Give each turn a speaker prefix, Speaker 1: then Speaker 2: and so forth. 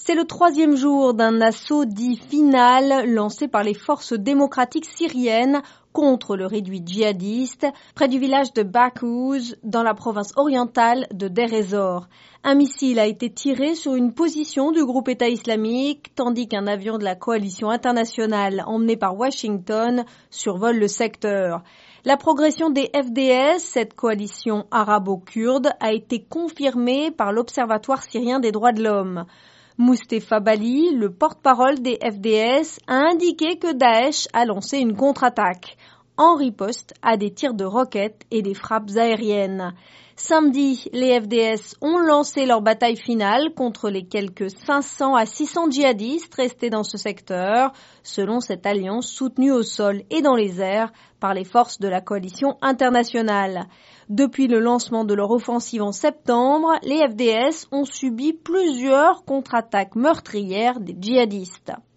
Speaker 1: C'est le 3e jour d'un assaut dit final lancé par les forces démocratiques syriennes contre le réduit djihadiste près du village de Bakouz dans la province orientale de Deir ez-Zor. Un missile a été tiré sur une position du groupe État islamique tandis qu'un avion de la coalition internationale emmené par Washington survole le secteur. La progression des FDS, cette coalition arabo-kurde, a été confirmée par l'Observatoire syrien des droits de l'homme. Mustafa Bali, le porte-parole des FDS, a indiqué que Daesh a lancé une contre-attaque, en riposte à des tirs de roquettes et des frappes aériennes. Samedi, les FDS ont lancé leur bataille finale contre les quelques 500 à 600 djihadistes restés dans ce secteur, selon cette alliance soutenue au sol et dans les airs par les forces de la coalition internationale. Depuis le lancement de leur offensive en septembre, les FDS ont subi plusieurs contre-attaques meurtrières des djihadistes.